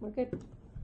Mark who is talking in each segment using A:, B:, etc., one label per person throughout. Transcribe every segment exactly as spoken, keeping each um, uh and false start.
A: we're good.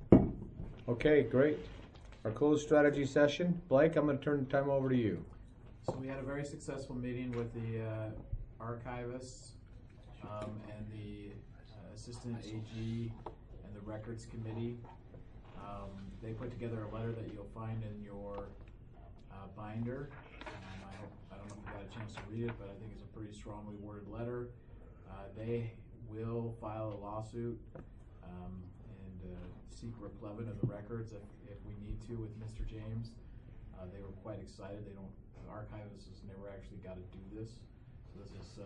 B: Okay, great. Our closed strategy session. Blake, I'm going to turn the time over to you.
C: So we had a very successful meeting with the uh, archivists um, and the uh, assistant A G and the records committee. Um, they put together a letter that you'll find in your uh, binder. Um, I hope I don't know if you got a chance to read it, but I think it's a pretty strongly worded letter. Uh, they will file a lawsuit um, and uh, seek replevin of the records if, if we need to with Mister James. Uh, they were quite excited. They don't. The archivist has never actually got to do this. So this is.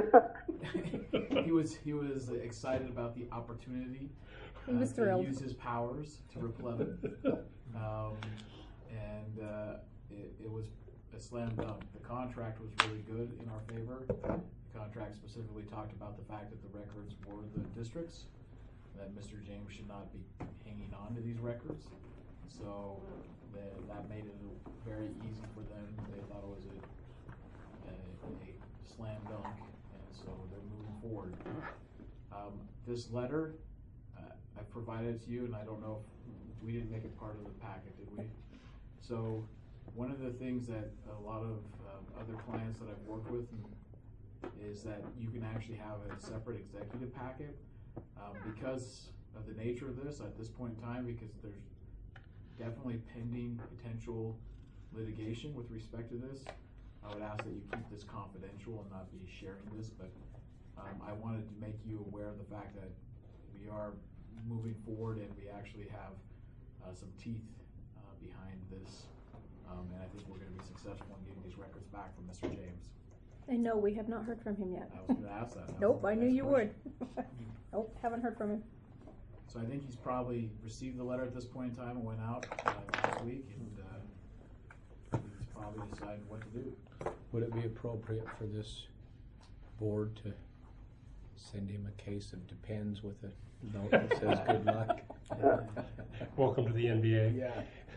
C: Uh, he was he was excited about the opportunity uh,
A: He was
C: to
A: thrilled.
C: use his powers to replevin, um, and uh, it, it was a slam dunk. The contract was really good in our favor. The contract specifically talked about the fact that the records were the district's, that Mister James should not be hanging on to these records. So the, that made it very easy for them. They thought it was a, a, a slam dunk, and so they're moving forward. Um, this letter, uh, I provided it to you, and I don't know if we didn't make it part of the packet, did we? So one of the things that a lot of um, other clients that I've worked with is that you can actually have a separate executive packet. Um, because of the nature of this at this point in time, because there's definitely pending potential litigation with respect to this, I would ask that you keep this confidential and not be sharing this, but um, I wanted to make you aware of the fact that we are moving forward and we actually have uh, some teeth uh, behind this, um, and I think we're going to be successful in getting these records back from Mister James.
A: And no, we have not heard from him yet.
C: I was going to ask that. that
A: Nope,
C: was
A: I
C: my
A: knew
C: next
A: you
C: question.
A: would. Nope, haven't heard from him.
C: So I think he's probably received the letter at this point in time and went out uh, last week, and uh, he's probably decided what to do.
B: Would it be appropriate for this board to send him a case of Depends with a note that says good luck?
D: Welcome to the N B A.
B: Yeah.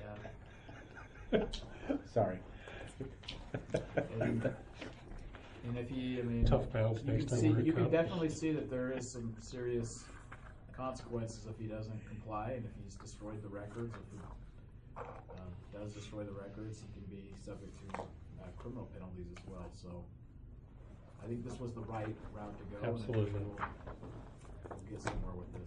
C: Yeah.
B: Sorry.
C: And, and if he, I mean,
D: Tough bounce
C: you
D: next
C: can
D: time
C: see,
D: we're at
C: you can
D: Cup.
C: definitely see that there is some serious consequences if he doesn't comply, and if he's destroyed the records, if he uh, does destroy the records, he can be subject to uh, criminal penalties as well. So I think this was the right route to go.
D: Absolutely.
C: And we'll, we'll get somewhere with this.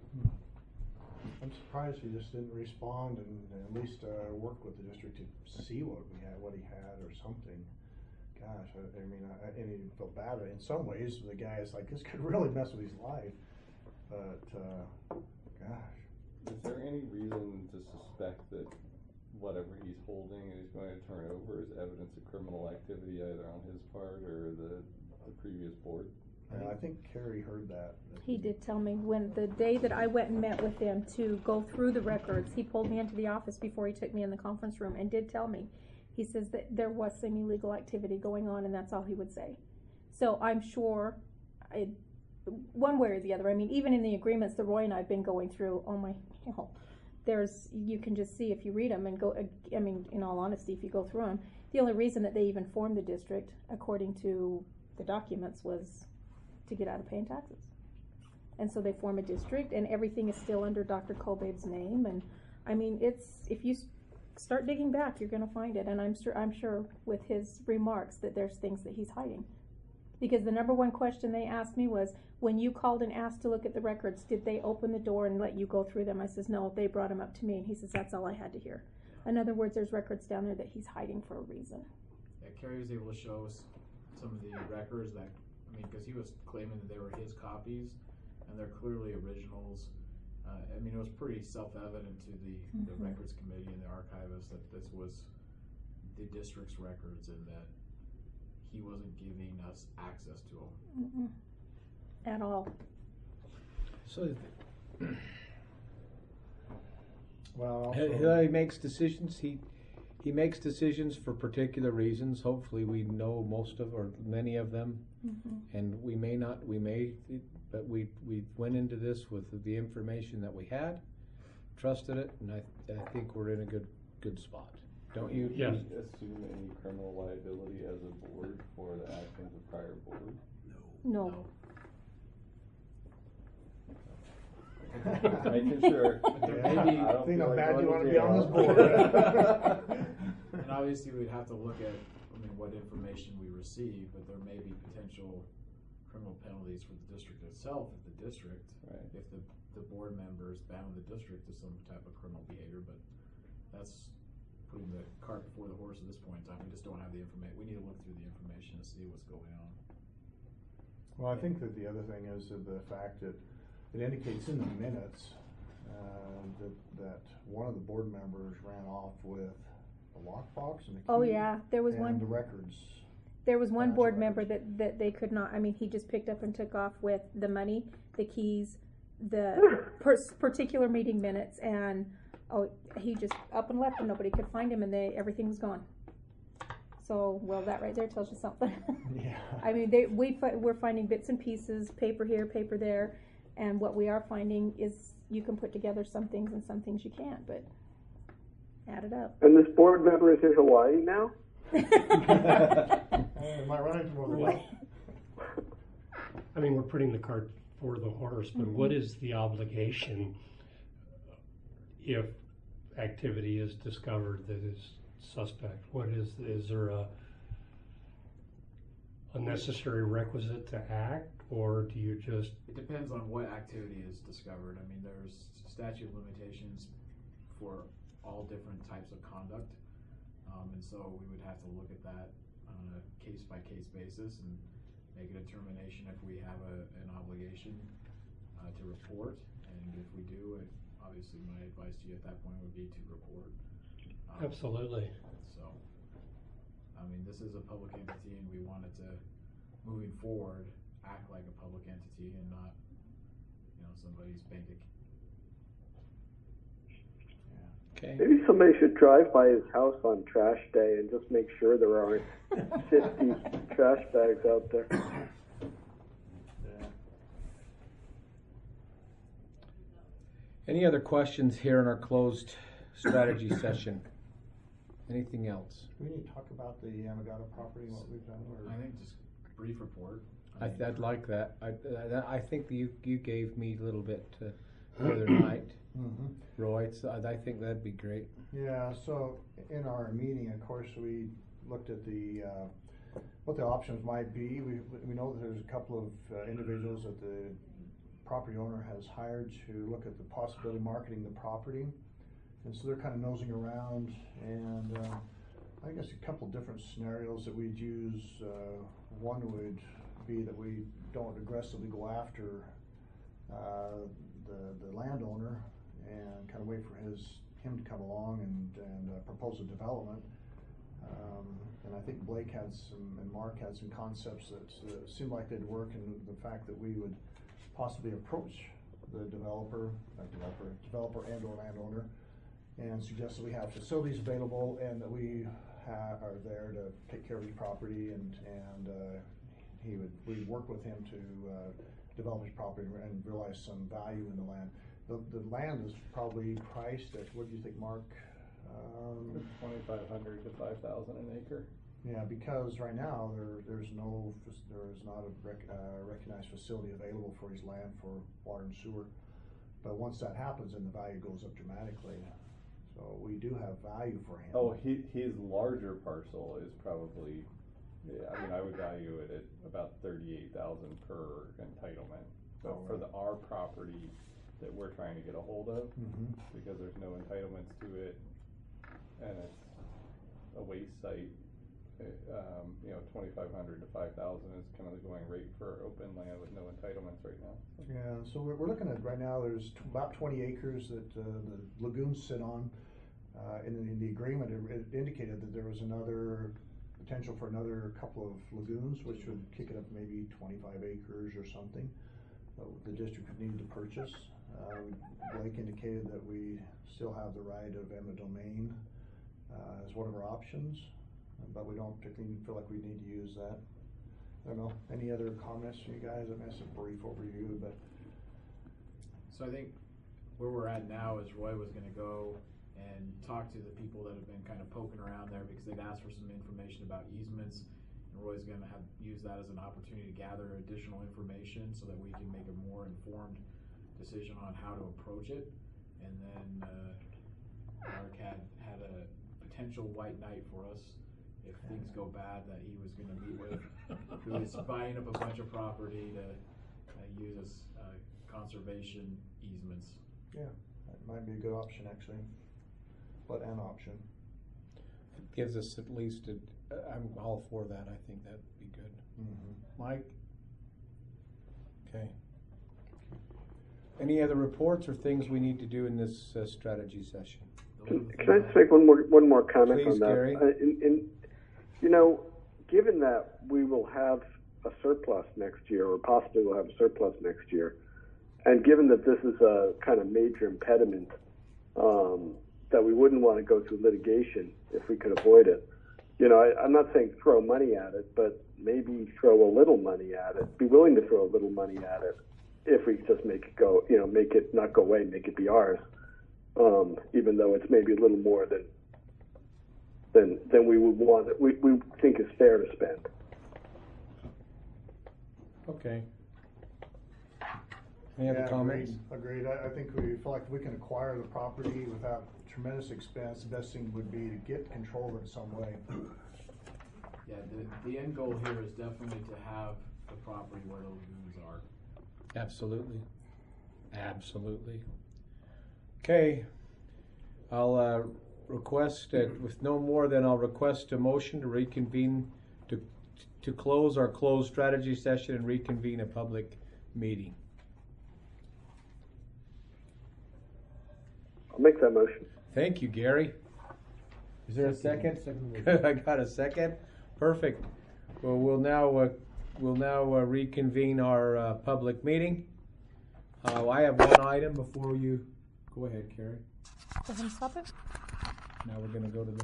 E: I'm surprised he just didn't respond and at least uh, work with the district to see what we had, what he had, or something. Gosh, I, I mean, I, I didn't even feel bad. In some ways, the guy is like, this could really mess with his life. But uh, gosh,
F: is there any reason to suspect that whatever he's holding and he's going to turn over is evidence of criminal activity either on his part or the the previous board?
E: and I think Kerry heard that. that
A: He did tell me when the day that I went and met with him to go through the records, he pulled me into the office before he took me in the conference room and did tell me. He says that there was some illegal activity going on, and that's all he would say. So I'm sure, I, one way or the other. I mean, even in the agreements that Roy and I've been going through, oh my, you know, there's, you can just see if you read them and go, I mean, in all honesty, if you go through them, the only reason that they even formed the district, according to the documents, was to get out of paying taxes. And so they form a district, and everything is still under Doctor Kobabe's name. And I mean, it's, if you start digging back, you're going to find it. And I'm sure, I'm sure with his remarks that there's things that he's hiding. Because the number one question they asked me was, when you called and asked to look at the records, did they open the door and let you go through them? I says, no, they brought them up to me. And he says, that's all I had to hear. In other words, there's records down there that he's hiding for a reason.
C: Yeah, Kerry was able to show us some of the records that, I mean, because he was claiming that they were his copies, and they're clearly originals. Uh, I mean, it was pretty self-evident to the, mm-hmm. the records committee and the archivist that this was the district's records and that he wasn't giving us access to them.
A: Mm-mm. At all.
B: So
E: well,
B: he,
E: also,
B: he makes decisions. He he makes decisions for particular reasons. Hopefully, we know most of or many of them,
A: mm-hmm.
B: and we may not. We may, but we we went into this with the information that we had, trusted it, and I I think we're in a good good spot. Don't you?
D: Yes.
F: Do you assume any criminal liability as a board for the actions of prior board?
A: No.
C: no.
F: Making sure.
C: But there
E: Yeah,
C: may be-
F: I don't
E: think
F: feel
E: how
F: like
E: bad
F: going
E: you
F: to
E: wanna be on
F: jail.
E: this board.
C: And obviously, we'd have to look at, I mean, what information we receive, but there may be potential criminal penalties for the district itself, if the district,
F: Right.
C: if the, the board members bound the district to some type of criminal behavior, but that's putting the cart before the horse at this point in time. We just don't have the information. We need to look through the information to see what's going on.
E: Well, I think that the other thing is that the fact that it indicates in the minutes, uh, that, that one of the board members ran off with a lockbox and a key.
A: Oh, yeah, there was
E: and
A: one-
E: the records.
A: There was one
E: Financial
A: board member
E: records.
A: that, that they could not, I mean, he just picked up and took off with the money, the keys, the per- particular meeting minutes, and, oh, he just up and left and nobody could find him and they, everything was gone. So, well, that right there tells you something.
E: Yeah.
A: I mean, they, we, fi- we're finding bits and pieces, paper here, paper there, and what we are finding is you can put together some things and some things you can't, but add it up.
G: And this board member is in Hawaii now?
E: Hey, am I running from over
D: What- I mean, we're putting the cart before the horse, but what is the obligation if activity is discovered that is suspect? What is, is there a, a necessary requisite to act, or do you just,
C: It depends on what activity is discovered. I mean, there's statute of limitations for all different types of conduct. Um, and so we would have to look at that on a case-by-case basis and make a determination if we have a, an obligation uh, to report. And if we do, it, obviously my advice to you at that point would be to report. Um,
D: absolutely?
C: So, I mean, this is a public entity and we want it to, moving forward, act like a public entity and not, you know, somebody's bank account.
B: Okay.
G: Maybe somebody should drive by his house on trash day and just make sure there aren't fifty trash bags out there.
E: Yeah.
B: Any other questions here in our closed strategy session? Anything else?
E: Do we need to talk about the Yamagata property and what we've done, or?
C: I think just brief report.
B: I,
C: mean,
B: I'd like that. I, I, I think that you, you gave me a little bit uh, the other night,
E: Mhm.
B: Roy, so I, I think that'd be great.
E: Yeah, so in our meeting, of course, we looked at the, uh, what the options might be. We, we know that there's a couple of uh, individuals that the property owner has hired to look at the possibility of marketing the property. And so they're kind of nosing around, and uh, I guess a couple different scenarios that we'd use. Uh, one would be that we don't aggressively go after uh, the, the landowner and kind of wait for his him to come along and, and uh, propose a development. Um, and I think Blake had some, and Mark had some concepts that uh, seemed like they'd work, and the fact that we would possibly approach the developer, not developer, developer and or landowner, and suggest that we have facilities available and that we ha- are there to take care of his property, and, and uh, he would, we'd work with him to uh, develop his property and realize some value in the land. The, the land is probably priced at, what do you think, Mark? Um,
F: Twenty-five hundred to five thousand an acre.
E: yeah, because right now there there's no fac- there is not a rec, uh, recognized facility available for his land for water and sewer. But once that happens, then the value goes up dramatically. So we do have value for him.
F: Oh, he, his larger parcel is probably, yeah, I mean, I would value it at about thirty-eight thousand per entitlement. But
E: Oh,
F: for
E: right.
F: the, our property that we're trying to get a hold of,
E: Mhm.
F: because there's no entitlements to it, and it's a waste site, it, um, you know, twenty-five hundred to five thousand is kind of the going rate for open land with no entitlements right now.
E: Yeah, so we're, we're looking at, right now, there's t- about twenty acres that uh, the lagoons sit on. Uh, in, the- in the agreement, it, it indicated that there was another potential for another couple of lagoons, which would kick it up maybe twenty-five acres or something. Uh, the district would need to purchase. Uh, Blake indicated that we still have the right of eminent domain uh, as one of our options, but we don't particularly feel like we need to use that. I don't know, any other comments from you guys? I mean, that's a brief overview, but.
C: So I think where we're at now is Roy was gonna go and talk to the people that have been kind of poking around there because they'd asked for some information about easements. And Roy's gonna have, use that as an opportunity to gather additional information so that we can make a more informed decision on how to approach it. And then, uh, Mark had, had a potential white knight for us if things go bad that he was gonna meet with, who is buying up a bunch of property to, uh, use as, uh, conservation easements.
E: Yeah, that might be a good option, actually, but an option.
B: It gives us at least a, I'm all for that, I think that'd be good.
E: Mm-hmm.
B: Mike? Okay. Any other reports or things we need to do in this uh, strategy session?
G: Can, can I just make one more one more comment
B: Please,
G: on that?
B: Gary.
G: Uh, in, in, you know, given that we will have a surplus next year, or possibly we'll have a surplus next year, and given that this is a kind of major impediment, um, that we wouldn't want to go through litigation if we could avoid it. You know, I, I'm not saying throw money at it, but maybe throw a little money at it. Be willing to throw a little money at it if we just make it go, you know, make it not go away, make it be ours. Um, even though it's maybe a little more than than than we would want, we we think is fair to spend.
B: Okay. Any other
E: Yeah,
B: comments?
E: Agreed, agreed. I, I think we feel like we can acquire the property without tremendous expense. The best thing would be to get control of it in some way.
C: Yeah, the, the end goal here is definitely to have the property where the lagoons are.
B: Absolutely. Absolutely. Okay. I'll uh, request, uh, with no more than I'll request a motion to reconvene, to to close our closed strategy session and reconvene a public meeting.
G: I'll make that motion.
B: Thank you, Gary. Is there a second? Good, I got a second. Perfect. Well, we'll now uh, we'll now uh, reconvene our uh, public meeting. Uh, I have one item before you. Go ahead, Carrie.
A: Go ahead and stop it.
B: Now we're going to go to the